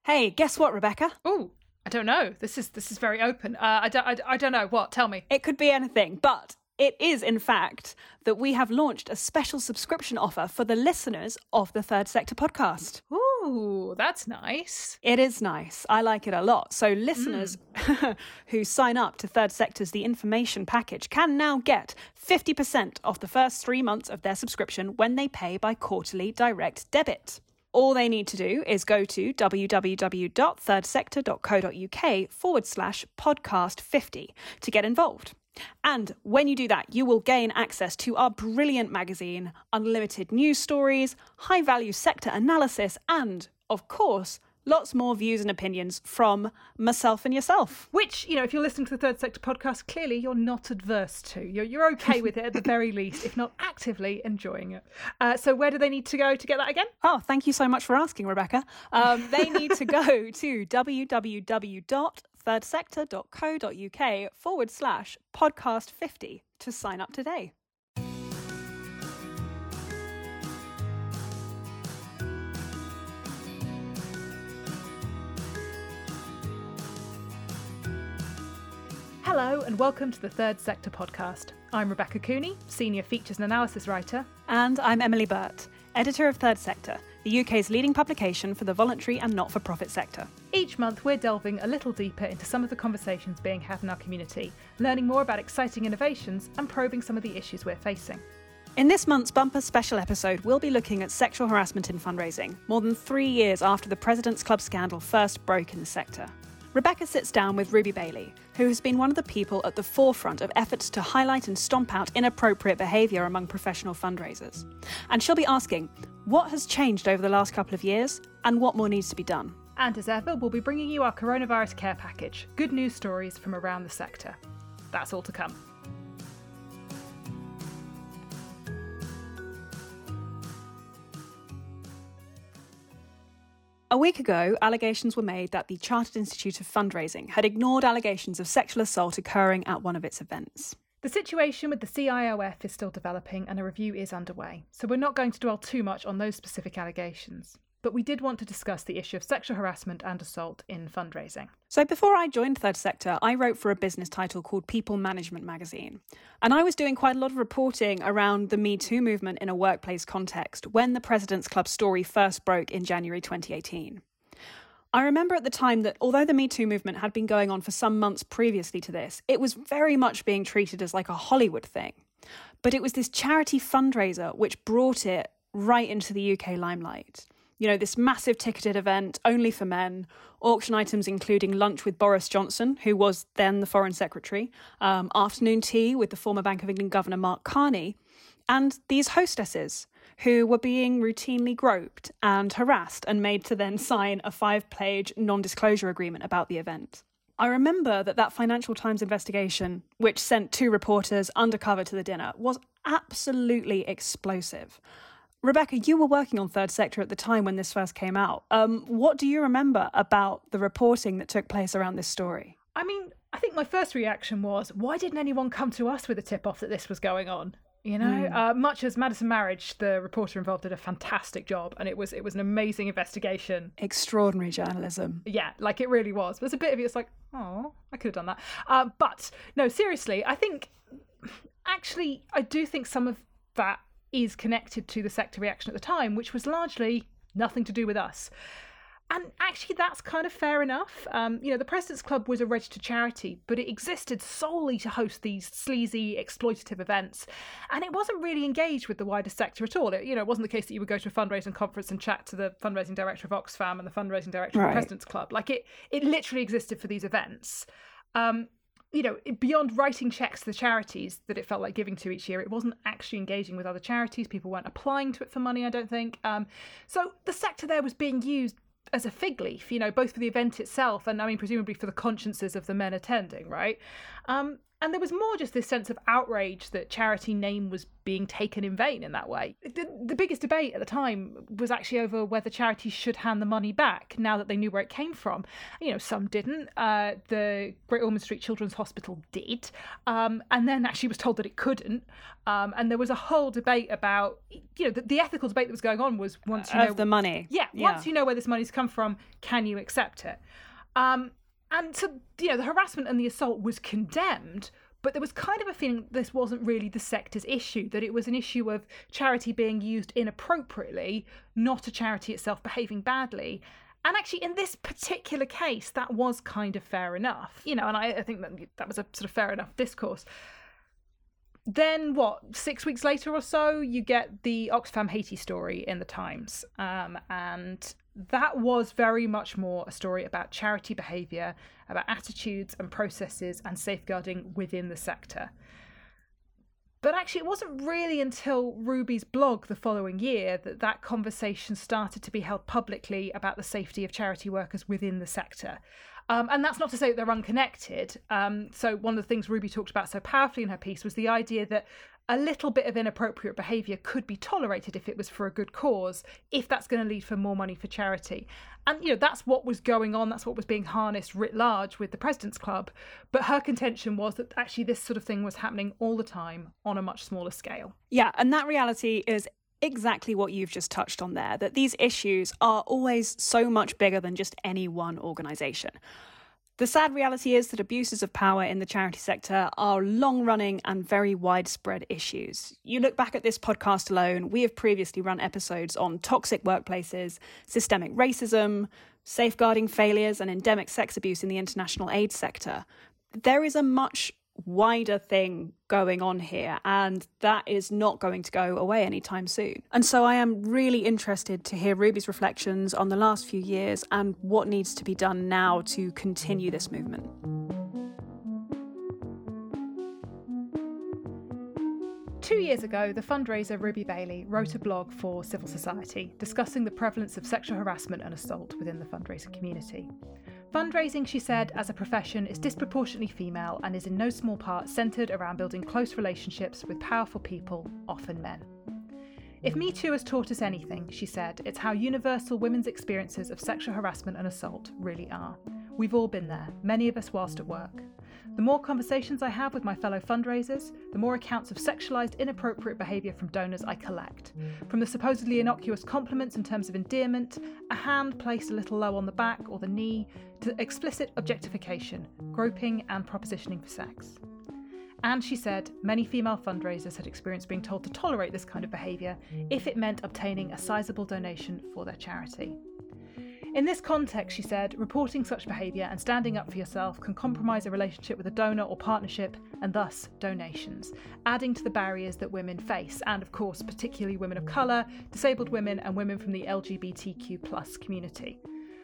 Hey, guess what, Rebecca? Oh, I don't know. This is very open. I don't know. What? Tell me. It could be anything, but it is, in fact, that we have launched a special subscription offer for the listeners of the Third Sector podcast. Ooh, that's nice. It is nice. I like it a lot. So listeners who sign up to Third Sector's The Information package can now get 50% off the first 3 months of their subscription when they pay by quarterly direct debit. All they need to do is go to www.thirdsector.co.uk/podcast50 to get involved. And when you do that, you will gain access to our brilliant magazine, unlimited news stories, high-value sector analysis, and, of course, lots more views and opinions from myself and yourself. Which, if you're listening to the Third Sector podcast, clearly you're not adverse to. You're okay with it at the very least, if not actively enjoying it. So where do they need to go to get that again? Oh, thank you so much for asking, Rebecca. They need to go to www.thirdsector.co.uk/podcast50 to sign up today. Hello and welcome to the Third Sector podcast. I'm Rebecca Cooney, Senior Features and Analysis Writer. And I'm Emily Burt, Editor of Third Sector, the UK's leading publication for the voluntary and not-for-profit sector. Each month we're delving a little deeper into some of the conversations being had in our community, learning more about exciting innovations and probing some of the issues we're facing. In this month's bumper special episode, we'll be looking at sexual harassment in fundraising, more than 3 years after the President's Club scandal first broke in the sector. Rebecca sits down with Ruby Bailey, who has been one of the people at the forefront of efforts to highlight and stomp out inappropriate behaviour among professional fundraisers. And she'll be asking, what has changed over the last couple of years and what more needs to be done? And as ever, we'll be bringing you our coronavirus care package, good news stories from around the sector. That's all to come. A week ago, allegations were made that the Chartered Institute of Fundraising had ignored allegations of sexual assault occurring at one of its events. The situation with the CIOF is still developing and a review is underway, so we're not going to dwell too much on those specific allegations. But we did want to discuss the issue of sexual harassment and assault in fundraising. So before I joined Third Sector, I wrote for a business title called People Management magazine. And I was doing quite a lot of reporting around the Me Too movement in a workplace context when the President's Club story first broke in January 2018. I remember at the time that although the Me Too movement had been going on for some months previously to this, it was very much being treated as like a Hollywood thing. But it was this charity fundraiser which brought it right into the UK limelight. You know, this massive ticketed event, only for men, auction items including lunch with Boris Johnson, who was then the Foreign Secretary, afternoon tea with the former Bank of England Governor Mark Carney, and these hostesses who were being routinely groped and harassed and made to then sign a 5-page non-disclosure agreement about the event. I remember that Financial Times investigation, which sent 2 reporters undercover to the dinner, was absolutely explosive. Rebecca, you were working on Third Sector at the time when this first came out. What do you remember about the reporting that took place around this story? I mean, I think my first reaction was, why didn't anyone come to us with a tip-off that this was going on? Much as Madison Marriage, the reporter involved, did a fantastic job, and it was an amazing investigation. Extraordinary journalism. Yeah, like it really was. There's a bit of it's like, oh, I could have done that. But no, seriously, I do think some of that is connected to the sector reaction at the time, which was largely nothing to do with us. And actually, that's kind of fair enough. The President's Club was a registered charity, but it existed solely to host these sleazy, exploitative events. And it wasn't really engaged with the wider sector at all. It wasn't the case that you would go to a fundraising conference and chat to the fundraising director of Oxfam and the fundraising director of the President's Club. Like, it literally existed for these events. Beyond writing checks to the charities that it felt like giving to each year, it wasn't actually engaging with other charities. People weren't applying to it for money, I don't think. So the sector there was being used as a fig leaf, both for the event itself and, presumably for the consciences of the men attending, right? And there was more just this sense of outrage that charity name was being taken in vain in that way. The biggest debate at the time was actually over whether charities should hand the money back now that they knew where it came from. Some didn't. The Great Ormond Street Children's Hospital did, and then actually was told that it couldn't. And there was a whole debate about, the ethical debate that was going on was once you know the money. Yeah, once you know where this money's come from, can you accept it? And so, the harassment and the assault was condemned, but there was kind of a feeling that this wasn't really the sector's issue, that it was an issue of charity being used inappropriately, not a charity itself behaving badly. And actually, in this particular case, that was kind of fair enough. And I think that was a sort of fair enough discourse. Then, 6 weeks later or so, you get the Oxfam Haiti story in the Times. And that was very much more a story about charity behaviour, about attitudes and processes and safeguarding within the sector. But actually, it wasn't really until Ruby's blog the following year that conversation started to be held publicly about the safety of charity workers within the sector. And that's not to say that they're unconnected. So one of the things Ruby talked about so powerfully in her piece was the idea that a little bit of inappropriate behaviour could be tolerated if it was for a good cause, if that's going to lead for more money for charity. And, that's what was going on. That's what was being harnessed writ large with the President's Club. But her contention was that actually this sort of thing was happening all the time on a much smaller scale. Yeah, and that reality is exactly what you've just touched on there, that these issues are always so much bigger than just any one organisation. The sad reality is that abuses of power in the charity sector are long-running and very widespread issues. You look back at this podcast alone, we have previously run episodes on toxic workplaces, systemic racism, safeguarding failures and endemic sex abuse in the international aid sector. There is a much wider thing going on here, and that is not going to go away anytime soon. And so I am really interested to hear Ruby's reflections on the last few years and what needs to be done now to continue this movement. Two years ago, the fundraiser Ruby Bailey wrote a blog for Civil Society discussing the prevalence of sexual harassment and assault within the fundraising community. Fundraising, she said, as a profession is disproportionately female and is in no small part centred around building close relationships with powerful people, often men. If Me Too has taught us anything, she said, it's how universal women's experiences of sexual harassment and assault really are. We've all been there, many of us whilst at work. The more conversations I have with my fellow fundraisers, the more accounts of sexualised, inappropriate behaviour from donors I collect. From the supposedly innocuous compliments in terms of endearment, a hand placed a little low on the back or the knee, to explicit objectification, groping and propositioning for sex. And she said many female fundraisers had experienced being told to tolerate this kind of behaviour if it meant obtaining a sizable donation for their charity. In this context, she said, reporting such behaviour and standing up for yourself can compromise a relationship with a donor or partnership, and thus donations, adding to the barriers that women face, and of course particularly women of colour, disabled women and women from the LGBTQ+ community.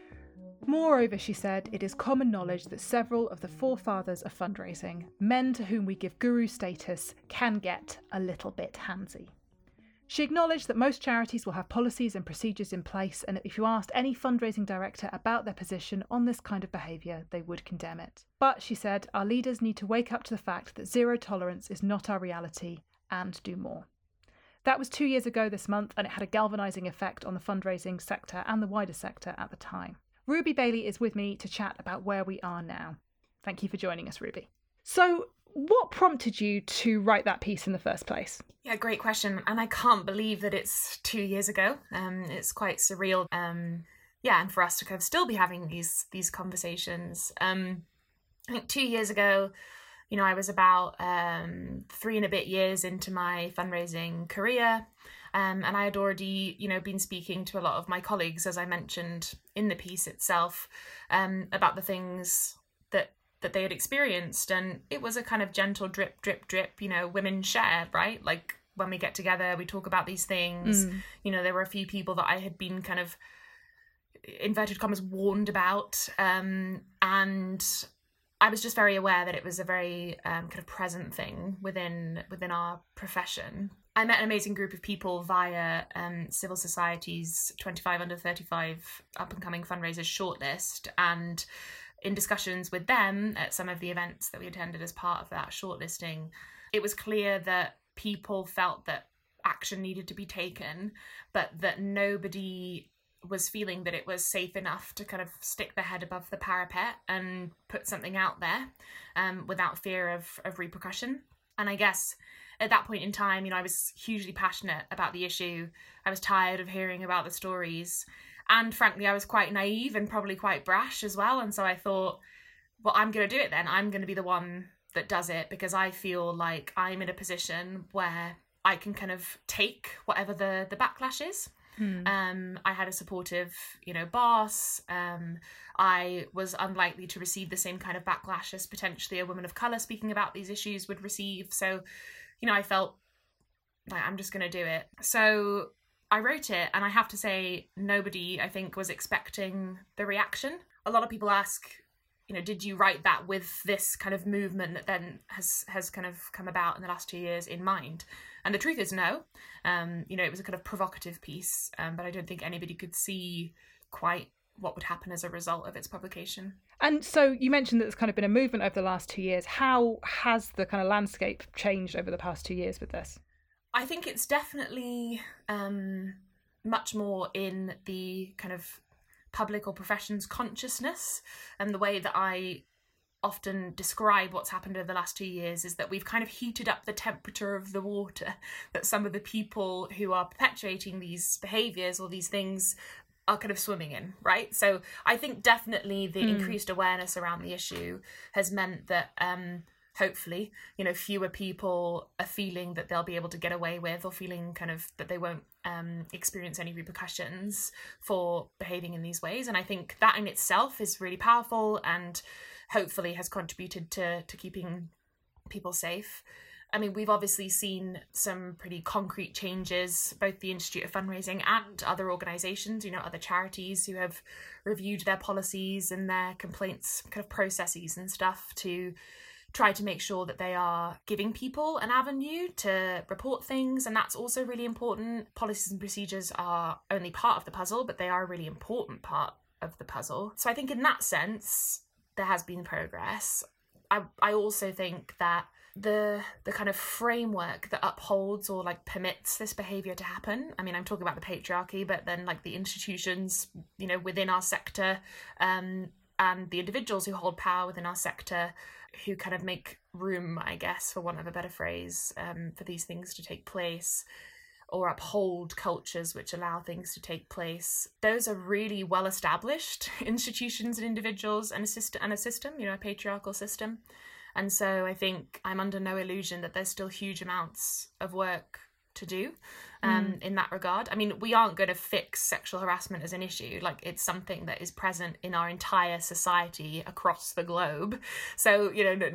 Moreover, she said, it is common knowledge that several of the forefathers of fundraising, men to whom we give guru status, can get a little bit handsy. She acknowledged that most charities will have policies and procedures in place, and if you asked any fundraising director about their position on this kind of behaviour, they would condemn it. But, she said, our leaders need to wake up to the fact that zero tolerance is not our reality, and do more. That was 2 years ago this month, and it had a galvanising effect on the fundraising sector and the wider sector at the time. Ruby Bailey is with me to chat about where we are now. Thank you for joining us, Ruby. So, what prompted you to write that piece in the first place? Yeah, great question. And I can't believe that it's 2 years ago. It's quite surreal. And for us to kind of still be having these conversations. I think 2 years ago, I was about 3 and a bit years into my fundraising career. And I had already, been speaking to a lot of my colleagues, as I mentioned in the piece itself, about the things that they had experienced. And it was a kind of gentle drip, drip, drip, women share, right? Like when we get together, we talk about these things. There were a few people that I had been kind of, inverted commas, warned about. And I was just very aware that it was a very kind of present thing within our profession. I met an amazing group of people via Civil Society's 25 under 35 up-and-coming fundraisers shortlist, and in discussions with them at some of the events that we attended as part of that shortlisting, it was clear that people felt that action needed to be taken, but that nobody was feeling that it was safe enough to kind of stick their head above the parapet and put something out there without fear of repercussion. And I guess at that point in time, I was hugely passionate about the issue. I was tired of hearing about the stories. And frankly, I was quite naive and probably quite brash as well. And so I thought, well, I'm going to do it then. I'm going to be the one that does it, because I feel like I'm in a position where I can kind of take whatever the backlash is. I had a supportive, boss. I was unlikely to receive the same kind of backlash as potentially a woman of colour speaking about these issues would receive. So, I felt like I'm just going to do it. So I wrote it, and I have to say, nobody, I think, was expecting the reaction. A lot of people ask, did you write that with this kind of movement that then has kind of come about in the last 2 years in mind? And the truth is no. It was a kind of provocative piece, but I don't think anybody could see quite what would happen as a result of its publication. And so you mentioned that there's kind of been a movement over the last 2 years. How has the kind of landscape changed over the past 2 years with this? I think it's definitely much more in the kind of public or professions consciousness, and the way that I often describe what's happened over the last 2 years is that we've kind of heated up the temperature of the water that some of the people who are perpetuating these behaviours or these things are kind of swimming in, right? So I think definitely the increased awareness around the issue has meant that hopefully, fewer people are feeling that they'll be able to get away with, or feeling kind of that they won't experience any repercussions for behaving in these ways. And I think that in itself is really powerful, and hopefully has contributed to keeping people safe. I mean, we've obviously seen some pretty concrete changes, both the Institute of Fundraising and other organisations, other charities who have reviewed their policies and their complaints kind of processes and stuff to try to make sure that they are giving people an avenue to report things. And that's also really important. Policies and procedures are only part of the puzzle, but they are a really important part of the puzzle. So I think in that sense, there has been progress. I also think that the kind of framework that upholds or permits this behaviour to happen, I mean, I'm talking about the patriarchy, but then the institutions, within our sector, and the individuals who hold power within our sector, who kind of make room, I guess, for want of a better phrase, for these things to take place, or uphold cultures which allow things to take place. Those are really well-established institutions and individuals and a system, a patriarchal system. And so I think I'm under no illusion that there's still huge amounts of work to do in that regard. I mean, we aren't going to fix sexual harassment as an issue. It's something that is present in our entire society across the globe. So,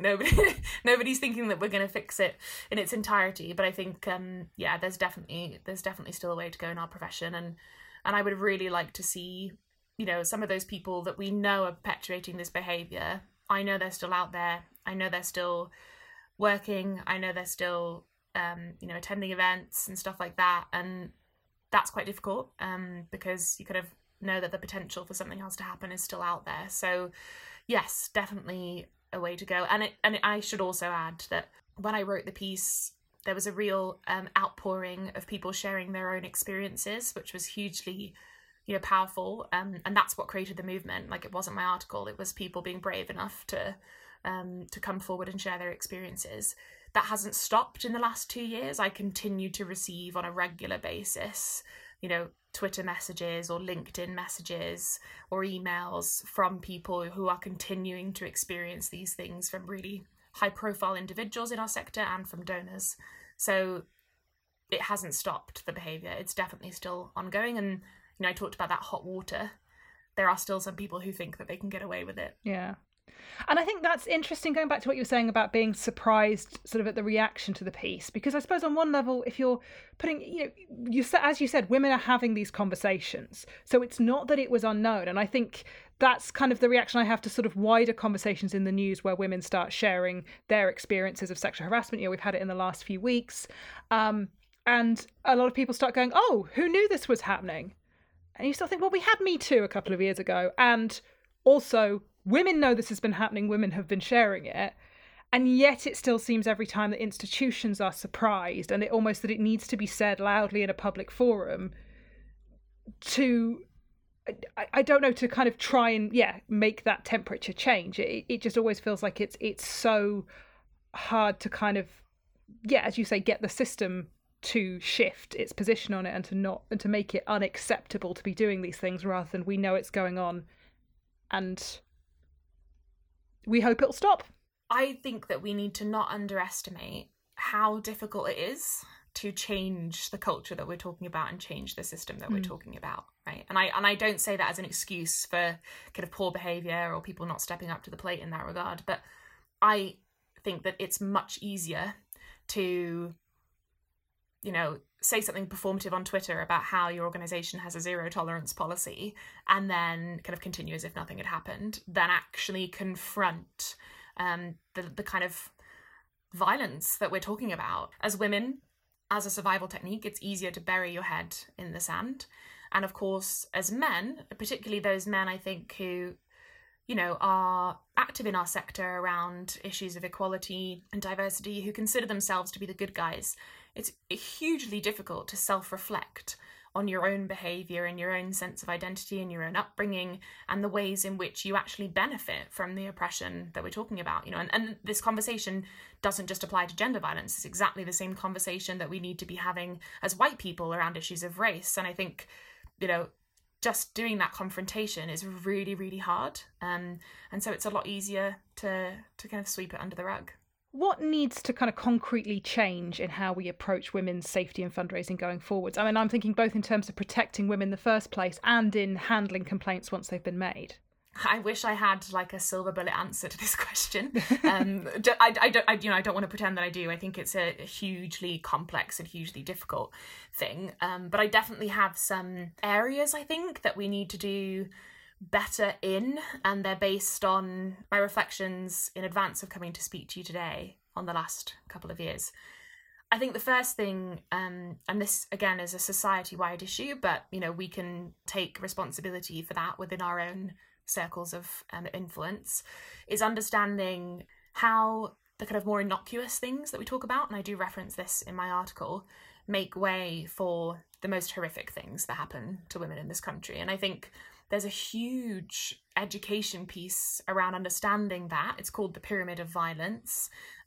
nobody's thinking that we're going to fix it in its entirety. But I think, there's definitely still a way to go in our profession. And I would really like to see, some of those people that we know are perpetuating this behaviour. I know they're still out there. I know they're still working. I know they're still attending events and stuff like that, and that's quite difficult because you kind of know that the potential for something else to happen is still out there. So yes, definitely a way to go. And I should also add that when I wrote the piece, there was a real outpouring of people sharing their own experiences, which was hugely powerful, and that's what created the movement. It wasn't my article, it was people being brave enough to come forward and share their experiences. That hasn't stopped in the last 2 years. I continue to receive on a regular basis, Twitter messages or LinkedIn messages or emails from people who are continuing to experience these things from really high-profile individuals in our sector and from donors. So it hasn't stopped, the behaviour. It's definitely still ongoing. And, I talked about that hot water. There are still some people who think that they can get away with it. Yeah. And I think that's interesting, going back to what you were saying about being surprised sort of at the reaction to the piece, because I suppose on one level, if you're putting, as you said, women are having these conversations. So it's not that it was unknown. And I think that's kind of the reaction I have to sort of wider conversations in the news where women start sharing their experiences of sexual harassment. We've had it in the last few weeks. And a lot of people start going, oh, who knew this was happening? And you start thinking, well, we had Me Too a couple of years ago. And also, Women know this has been happening, women have been sharing it, and yet it still seems every time that institutions are surprised, and it almost that it needs to be said loudly in a public forum to, I don't know, to kind of try and make that temperature change. It just always feels like it's so hard to kind of, as you say, get the system to shift its position on it and to make it unacceptable to be doing these things, rather than we know it's going on and we hope it'll stop. I think that we need to not underestimate how difficult it is to change the culture that we're talking about and change the system that we're talking about, right? And I don't say that as an excuse for kind of poor behaviour or people not stepping up to the plate in that regard, but I think that it's much easier to, say something performative on Twitter about how your organisation has a zero tolerance policy and then kind of continue as if nothing had happened, than actually confront the kind of violence that we're talking about. As women, as a survival technique, it's easier to bury your head in the sand. And of course, as men, particularly those men, I think, who, are active in our sector around issues of equality and diversity, who consider themselves to be the good guys, it's hugely difficult to self-reflect on your own behaviour and your own sense of identity and your own upbringing and the ways in which you actually benefit from the oppression that we're talking about. And this conversation doesn't just apply to gender violence. It's exactly the same conversation that we need to be having as white people around issues of race. And I think, just doing that confrontation is really, really hard. And so it's a lot easier to kind of sweep it under the rug. What needs to kind of concretely change in how we approach women's safety and fundraising going forwards? I mean, I'm thinking both in terms of protecting women in the first place and in handling complaints once they've been made. I wish I had like a silver bullet answer to this question. I don't want to pretend that I do. I think it's a hugely complex and hugely difficult thing. But I definitely have some areas, I think, that we need to do better in, and they're based on my reflections in advance of coming to speak to you today on the last couple of years. I think the first thing, and this again is a society-wide issue, but we can take responsibility for that within our own circles of influence, is understanding how the kind of more innocuous things that we talk about, and I do reference this in my article, make way for the most horrific things that happen to women in this country. And I think there's a huge education piece around understanding that. It's called the pyramid of violence,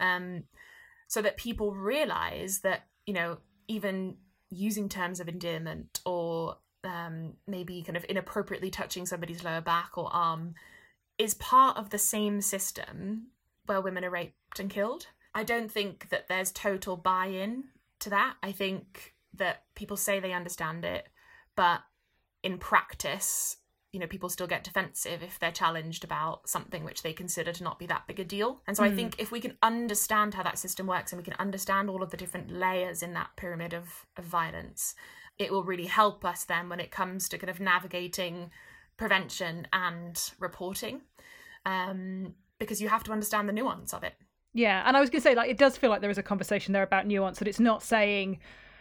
so that people realise that, even using terms of endearment or maybe kind of inappropriately touching somebody's lower back or arm is part of the same system where women are raped and killed. I don't think that there's total buy-in to that. I think that people say they understand it, but in practice, people still get defensive if they're challenged about something which they consider to not be that big a deal. And so I think if we can understand how that system works and we can understand all of the different layers in that pyramid of violence, it will really help us then when it comes to kind of navigating prevention and reporting, because you have to understand the nuance of it. Yeah, and I was going to say, it does feel like there is a conversation there about nuance, and it's not saying,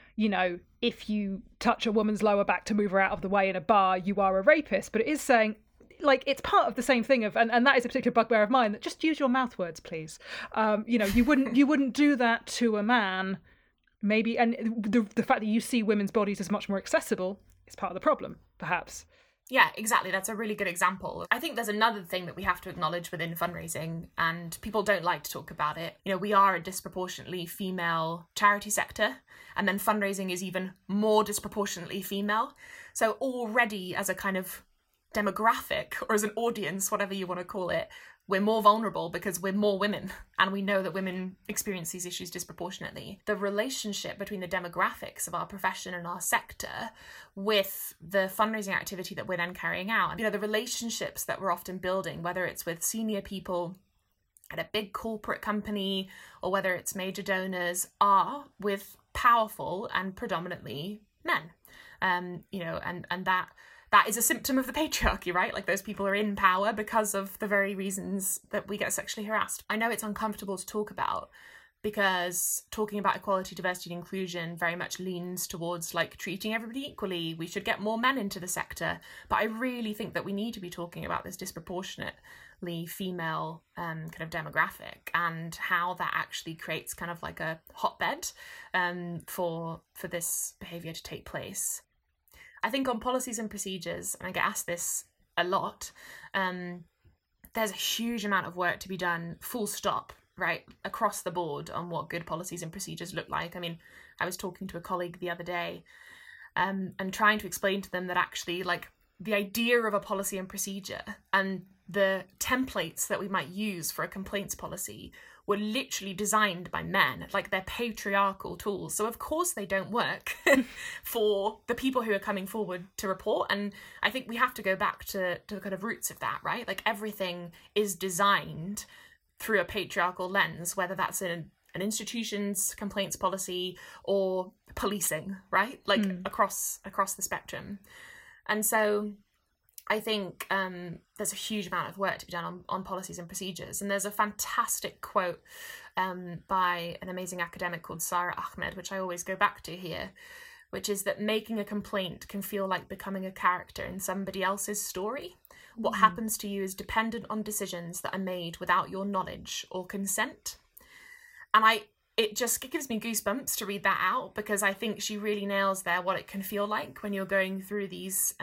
if you touch a woman's lower back to move her out of the way in a bar, you are a rapist. But it is saying, it's part of the same thing of, and that is a particular bugbear of mine, that just use your mouth words, please. You wouldn't do that to a man, maybe. And the fact that you see women's bodies as much more accessible is part of the problem, perhaps. Yeah, exactly. That's a really good example. I think there's another thing that we have to acknowledge within fundraising, and people don't like to talk about it. We are a disproportionately female charity sector, and then fundraising is even more disproportionately female. So already as a kind of demographic or as an audience, whatever you want to call it, we're more vulnerable because we're more women, and we know that women experience these issues disproportionately. The relationship between the demographics of our profession and our sector with the fundraising activity that we're then carrying out, the relationships that we're often building, whether it's with senior people at a big corporate company or whether it's major donors, are with powerful and predominantly men. And that is a symptom of the patriarchy, right? Those people are in power because of the very reasons that we get sexually harassed. I know it's uncomfortable to talk about, because talking about equality, diversity and inclusion very much leans towards like treating everybody equally. We should get more men into the sector. But I really think that we need to be talking about this disproportionately female kind of demographic and how that actually creates kind of like a hotbed for this behaviour to take place. I think on policies and procedures, and I get asked this a lot, there's a huge amount of work to be done, full stop, right, across the board on what good policies and procedures look like. I mean, I was talking to a colleague the other day and trying to explain to them that actually, like, the idea of a policy and procedure and the templates that we might use for a complaints policy were literally designed by men, like they're patriarchal tools. So of course they don't work for the people who are coming forward to report. And I think we have to go back to the kind of roots of that, right? Like everything is designed through a patriarchal lens, whether that's in an institution's complaints policy or policing, right? Like across the spectrum. And so I think there's a huge amount of work to be done on policies and procedures. And there's a fantastic quote by an amazing academic called Sara Ahmed, which I always go back to here, which is that making a complaint can feel like becoming a character in somebody else's story. What happens to you is dependent on decisions that are made without your knowledge or consent. And it gives me goosebumps to read that out, because I think she really nails there what it can feel like when you're going through these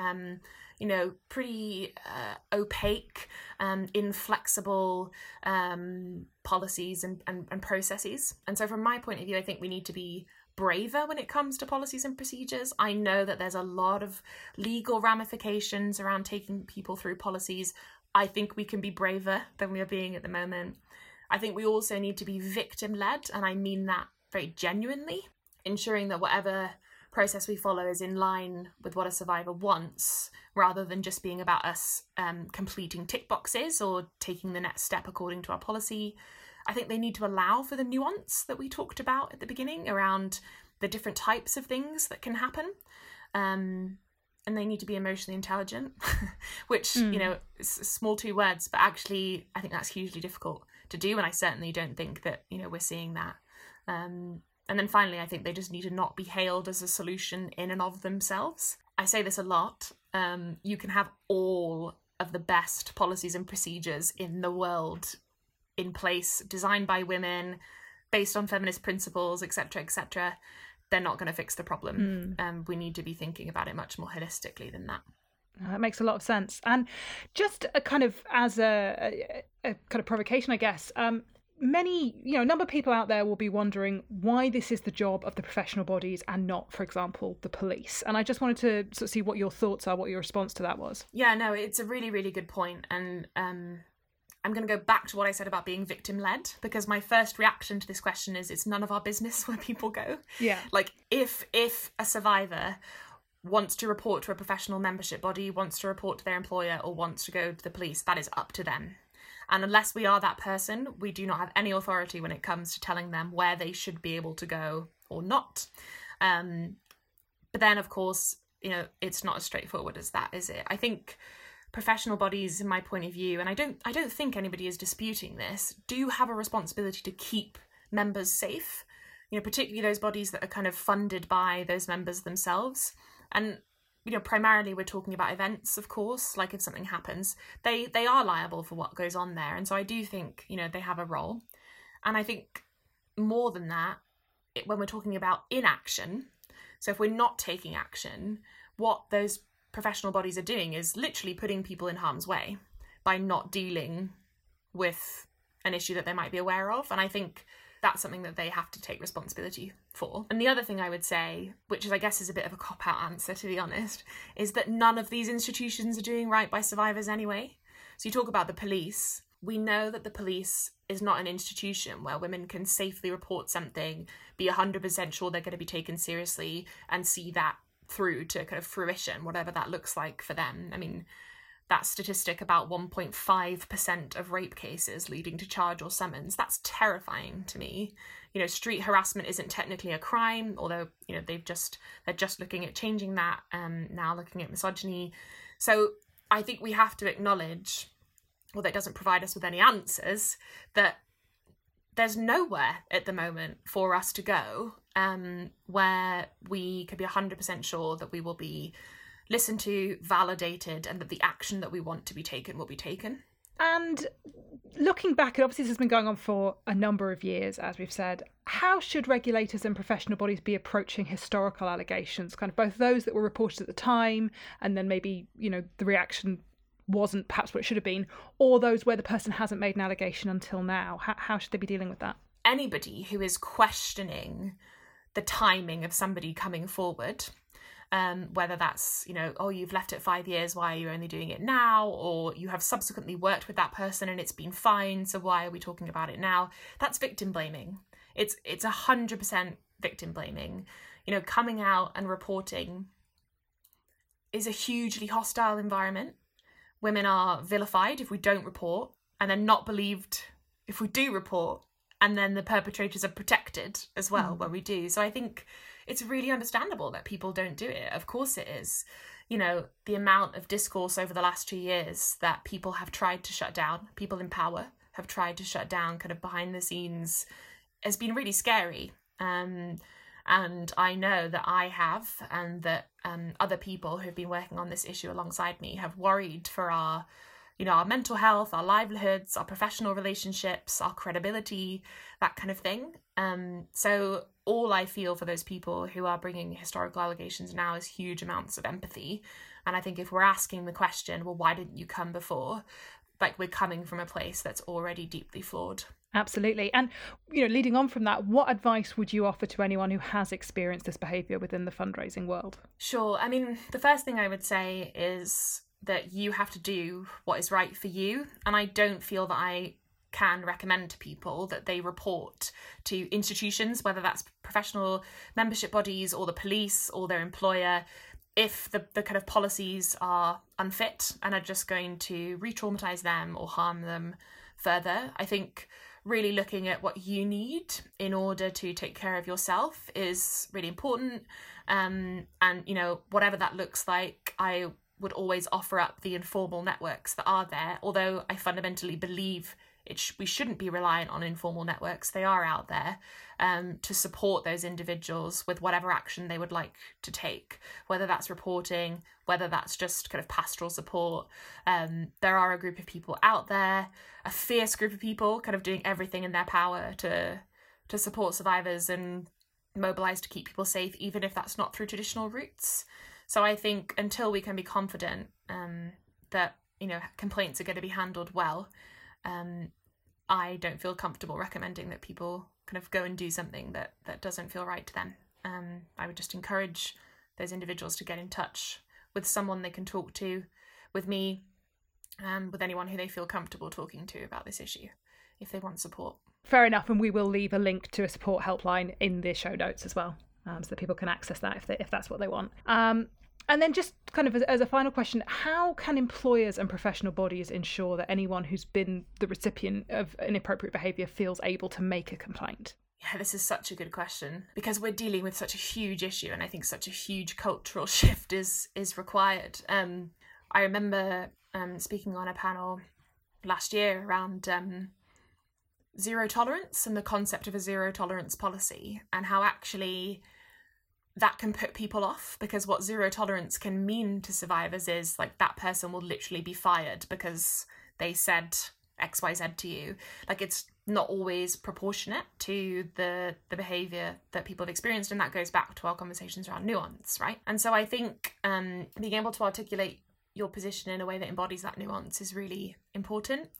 pretty opaque, inflexible policies and processes. And so from my point of view, I think we need to be braver when it comes to policies and procedures. I know that there's a lot of legal ramifications around taking people through policies. I think we can be braver than we are being at the moment. I think we also need to be victim-led, and I mean that very genuinely, ensuring that whatever process we follow is in line with what a survivor wants, rather than just being about us completing tick boxes or taking the next step according to our policy. I think they need to allow for the nuance that we talked about at the beginning around the different types of things that can happen. And they need to be emotionally intelligent, which, is small two words, but actually I think that's hugely difficult to do. And I certainly don't think that, we're seeing that. And then finally, I think they just need to not be hailed as a solution in and of themselves. I say this a lot. You can have all of the best policies and procedures in the world in place, designed by women, based on feminist principles, etc., etc. They're not going to fix the problem. We need to be thinking about it much more holistically than that. That makes a lot of sense. And just a kind of as a kind of provocation, I guess, many, a number of people out there will be wondering why this is the job of the professional bodies and not, for example, the police. And I just wanted to sort of see what your thoughts are, what your response to that was. Yeah, no, it's a really, really good point. And I'm going to go back to what I said about being victim-led, because my first reaction to this question is it's none of our business where people go. Yeah. Like, if a survivor wants to report to a professional membership body, wants to report to their employer, or wants to go to the police, that is up to them. And unless we are that person, we do not have any authority when it comes to telling them where they should be able to go or not. But then, of course, it's not as straightforward as that, is it? I think professional bodies, in my point of view, and I don't think anybody is disputing this, do have a responsibility to keep members safe, particularly those bodies that are kind of funded by those members themselves. And primarily we're talking about events, of course, like if something happens, they are liable for what goes on there. And so I do think, they have a role. And I think more than that, when we're talking about inaction, so if we're not taking action, what those professional bodies are doing is literally putting people in harm's way by not dealing with an issue that they might be aware of. And I think that's something that they have to take responsibility for. And the other thing I would say, which is, I guess, is a bit of a cop-out answer, to be honest, is that none of these institutions are doing right by survivors anyway. So you talk about the police. We know that the police is not an institution where women can safely report something, be 100% sure they're going to be taken seriously, and see that through to kind of fruition, whatever that looks like for them. I mean, that statistic about 1.5% of rape cases leading to charge or summons, that's terrifying to me. Street harassment isn't technically a crime, although, they're just looking at changing that, now looking at misogyny. So I think we have to acknowledge, although it doesn't provide us with any answers, that there's nowhere at the moment for us to go where we could be 100% sure that we will be listened to, validated, and that the action that we want to be taken will be taken. And looking back, and obviously this has been going on for a number of years, as we've said, how should regulators and professional bodies be approaching historical allegations, kind of both those that were reported at the time and then maybe, the reaction wasn't perhaps what it should have been, or those where the person hasn't made an allegation until now? How should they be dealing with that? Anybody who is questioning the timing of somebody coming forward, whether that's, you've left it 5 years, why are you only doing it now? Or you have subsequently worked with that person and it's been fine, so why are we talking about it now? That's victim blaming. It's 100% victim blaming. Coming out and reporting is a hugely hostile environment. Women are vilified if we don't report, and then not believed if we do report, and then the perpetrators are protected as well when we do. So I think it's really understandable that people don't do it. Of course it is. The amount of discourse over the last 2 years that people have tried to shut down, people in power have tried to shut down kind of behind the scenes, has been really scary. And I know that I have, and that other people who've been working on this issue alongside me have worried for our mental health, our livelihoods, our professional relationships, our credibility, that kind of thing. So all I feel for those people who are bringing historical allegations now is huge amounts of empathy. And I think if we're asking the question, well, why didn't you come before? We're coming from a place that's already deeply flawed. Absolutely. And, leading on from that, what advice would you offer to anyone who has experienced this behaviour within the fundraising world? Sure. I mean, the first thing I would say is that you have to do what is right for you. And I don't feel that I can recommend to people that they report to institutions, whether that's professional membership bodies or the police or their employer, if the kind of policies are unfit and are just going to re-traumatise them or harm them further. I think really looking at what you need in order to take care of yourself is really important. And, whatever that looks like, I would always offer up the informal networks that are there, although I fundamentally believe we shouldn't be reliant on informal networks. They are out there to support those individuals with whatever action they would like to take, whether that's reporting, whether that's just kind of pastoral support. There are a group of people out there, a fierce group of people kind of doing everything in their power to support survivors and mobilise to keep people safe, even if that's not through traditional routes. So I think until we can be confident that, complaints are going to be handled well, I don't feel comfortable recommending that people kind of go and do something that doesn't feel right to them. I would just encourage those individuals to get in touch with someone they can talk to, with me, with anyone who they feel comfortable talking to about this issue, if they want support. Fair enough, and we will leave a link to a support helpline in the show notes as well, so that people can access that if that's what they want. And then just kind of as a final question, how can employers and professional bodies ensure that anyone who's been the recipient of inappropriate behaviour feels able to make a complaint? Yeah, this is such a good question, because we're dealing with such a huge issue, and I think such a huge cultural shift is required. I remember speaking on a panel last year around zero tolerance and the concept of a zero tolerance policy, and how actually that can put people off, because what zero tolerance can mean to survivors is that person will literally be fired because they said XYZ to you. It's not always proportionate to the behaviour that people have experienced, and that goes back to our conversations around nuance, right? And so I think being able to articulate your position in a way that embodies that nuance is really important.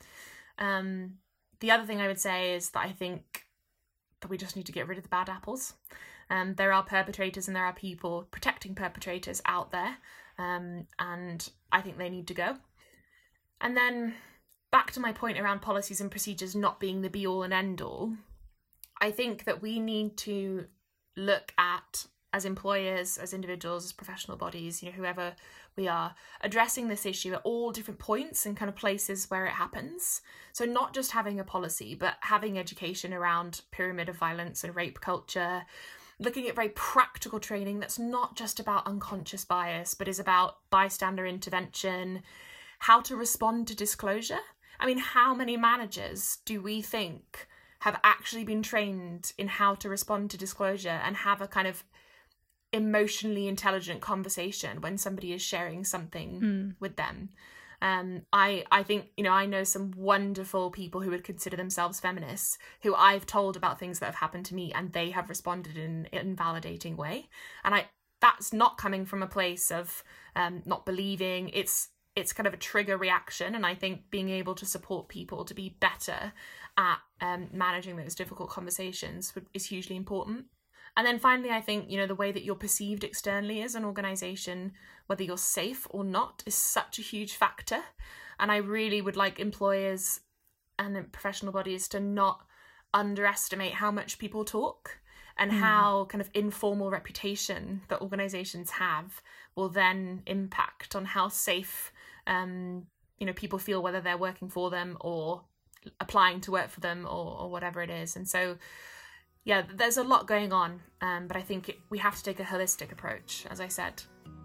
The other thing I would say is that I think that we just need to get rid of the bad apples. There are perpetrators and there are people protecting perpetrators out there, and I think they need to go. And then back to my point around policies and procedures not being the be-all and end-all, I think that we need to look at, as employers, as individuals, as professional bodies, whoever we are, addressing this issue at all different points and kind of places where it happens. So not just having a policy, but having education around pyramid of violence and rape culture, looking at very practical training that's not just about unconscious bias, but is about bystander intervention, how to respond to disclosure. I mean, how many managers do we think have actually been trained in how to respond to disclosure and have a kind of emotionally intelligent conversation when somebody is sharing something with them. I think, I know some wonderful people who would consider themselves feminists who I've told about things that have happened to me and they have responded in an invalidating way. And that's not coming from a place of not believing. It's kind of a trigger reaction. And I think being able to support people to be better at managing those difficult conversations is hugely important. And then finally, I think, the way that you're perceived externally as an organisation, whether you're safe or not, is such a huge factor. And I really would like employers and professional bodies to not underestimate how much people talk and how kind of informal reputation that organisations have will then impact on how safe, people feel, whether they're working for them or applying to work for them or whatever it is. And so, yeah, there's a lot going on, but I think we have to take a holistic approach, as I said.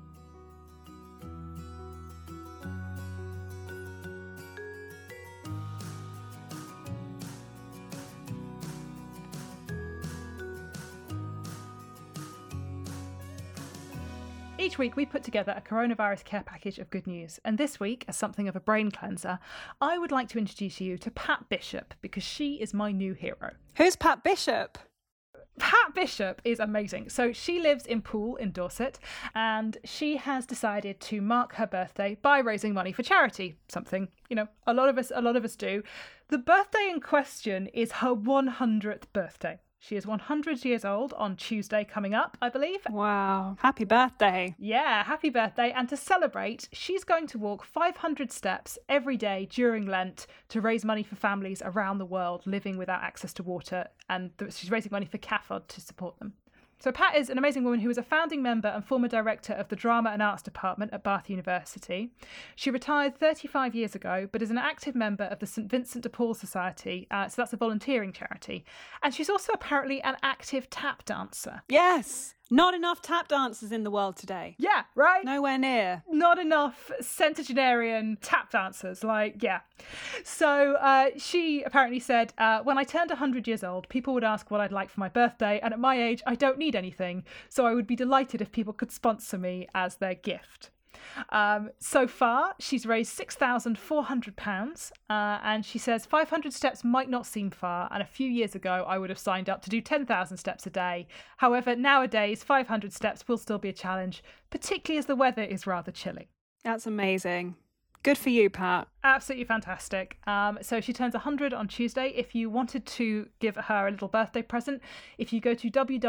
Each week we put together a coronavirus care package of good news, and this week, as something of a brain cleanser, I would like to introduce you to Pat Bishop, because she is my new hero. Who's Pat Bishop? Pat Bishop is amazing. So she lives in Poole in Dorset, and she has decided to mark her birthday by raising money for charity. Something, a lot of us do. The birthday in question is her 100th birthday. She is 100 years old on Tuesday coming up, I believe. Wow. Happy birthday. Yeah, happy birthday. And to celebrate, she's going to walk 500 steps every day during Lent to raise money for families around the world living without access to water. And she's raising money for CAFOD to support them. So Pat is an amazing woman who is a founding member and former director of the Drama and Arts Department at Bath University. She retired 35 years ago, but is an active member of the St Vincent de Paul Society, so that's a volunteering charity. And she's also apparently an active tap dancer. Yes! Not enough tap dancers in the world today. Yeah, right? Nowhere near. Not enough centenarian tap dancers, So she apparently said, when I turned 100 years old, people would ask what I'd like for my birthday, and at my age, I don't need anything, so I would be delighted if people could sponsor me as their gift. So far, she's raised £6,400, and she says 500 steps might not seem far, and a few years ago I would have signed up to do 10,000 steps a day. However, nowadays 500 steps will still be a challenge, particularly as the weather is rather chilly. That's amazing. Good for you, Pat. Absolutely fantastic. So she turns 100 on Tuesday. If you wanted to give her a little birthday present, if you go to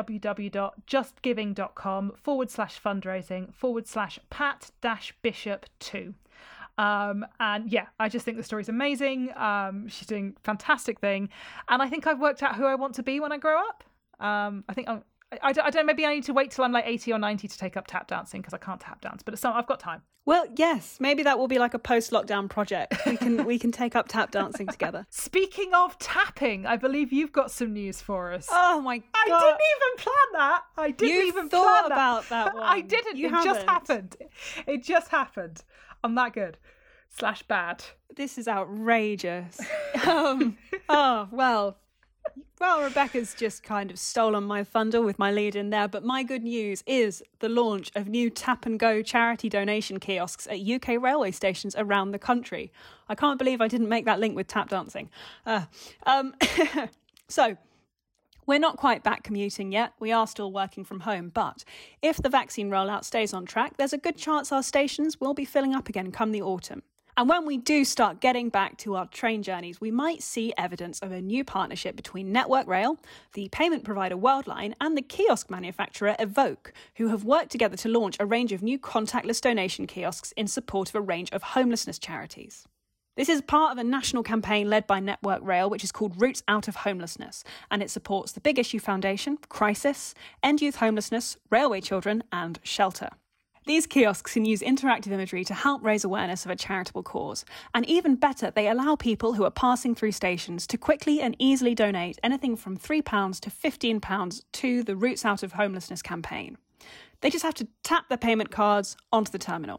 www.justgiving.com/fundraising/Pat-Bishop2. And yeah, I just think the story's amazing. She's doing a fantastic thing. And I think I've worked out who I want to be when I grow up. I don't, maybe I need to wait till I'm like 80 or 90 to take up tap dancing, because I can't tap dance, but I've got time. Well, yes, maybe that will be like a post-lockdown project. We can take up tap dancing together. Speaking of tapping, I believe you've got some news for us. Oh my God. I didn't even plan that. You thought about that one. I didn't. It just happened. It just happened. I'm that good. /bad. This is outrageous. Well, Rebecca's just kind of stolen my thunder with my lead in there, but my good news is the launch of new tap-and-go charity donation kiosks at UK railway stations around the country. I can't believe I didn't make that link with tap dancing. So, we're not quite back commuting yet. We are still working from home, but if the vaccine rollout stays on track, there's a good chance our stations will be filling up again come the autumn. And when we do start getting back to our train journeys, we might see evidence of a new partnership between Network Rail, the payment provider Worldline, and the kiosk manufacturer Evoke, who have worked together to launch a range of new contactless donation kiosks in support of a range of homelessness charities. This is part of a national campaign led by Network Rail, which is called Routes Out of Homelessness, and it supports the Big Issue Foundation, Crisis, End Youth Homelessness, Railway Children, and Shelter. These kiosks can use interactive imagery to help raise awareness of a charitable cause. And even better, they allow people who are passing through stations to quickly and easily donate anything from £3 to £15 to the Routes Out of Homelessness campaign. They just have to tap their payment cards onto the terminal.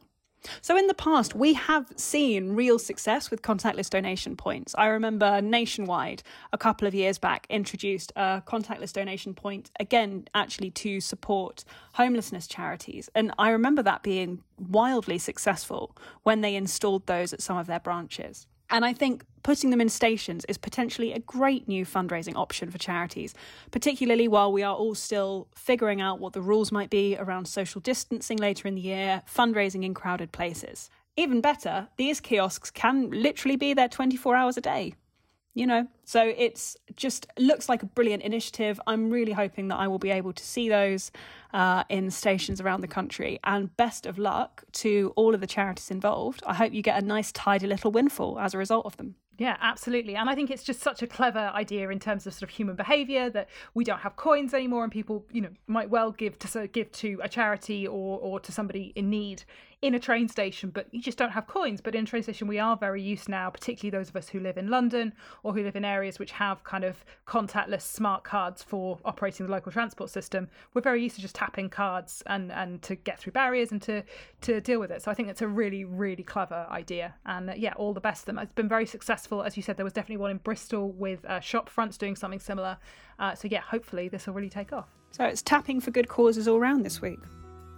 So in the past, we have seen real success with contactless donation points. I remember Nationwide a couple of years back introduced a contactless donation point, again, actually to support homelessness charities. And I remember that being wildly successful when they installed those at some of their branches. And I think putting them in stations is potentially a great new fundraising option for charities, particularly while we are all still figuring out what the rules might be around social distancing later in the year, fundraising in crowded places. Even better, these kiosks can literally be there 24 hours a day. So it's just looks like a brilliant initiative. I'm really hoping that I will be able to see those in stations around the country. And best of luck to all of the charities involved. I hope you get a nice, tidy little windfall as a result of them. Yeah, absolutely. And I think it's just such a clever idea in terms of sort of human behaviour that we don't have coins anymore, and people, might well give to a charity or to somebody in need in a train station, but you just don't have coins. But in a train station, we are very used now, particularly those of us who live in London or who live in areas which have kind of contactless smart cards for operating the local transport system. We're very used to just tapping cards and to get through barriers and to deal with it. So I think it's a really, really clever idea. And all the best to them. It's been very successful. As you said, there was definitely one in Bristol with shop fronts doing something similar. Hopefully this will really take off. So it's tapping for good causes all round this week.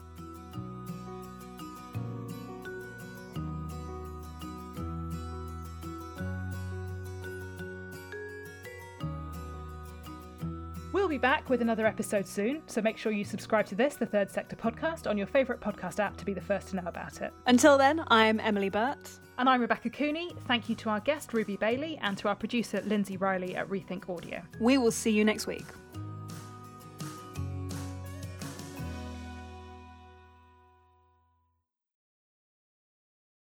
We'll be back with another episode soon, so make sure you subscribe to this, the Third Sector podcast, on your favourite podcast app to be the first to know about it. Until then, I'm Emily Burt. And I'm Rebecca Cooney. Thank you to our guest, Ruby Bailey, and to our producer, Lindsay Riley at Rethink Audio. We will see you next week.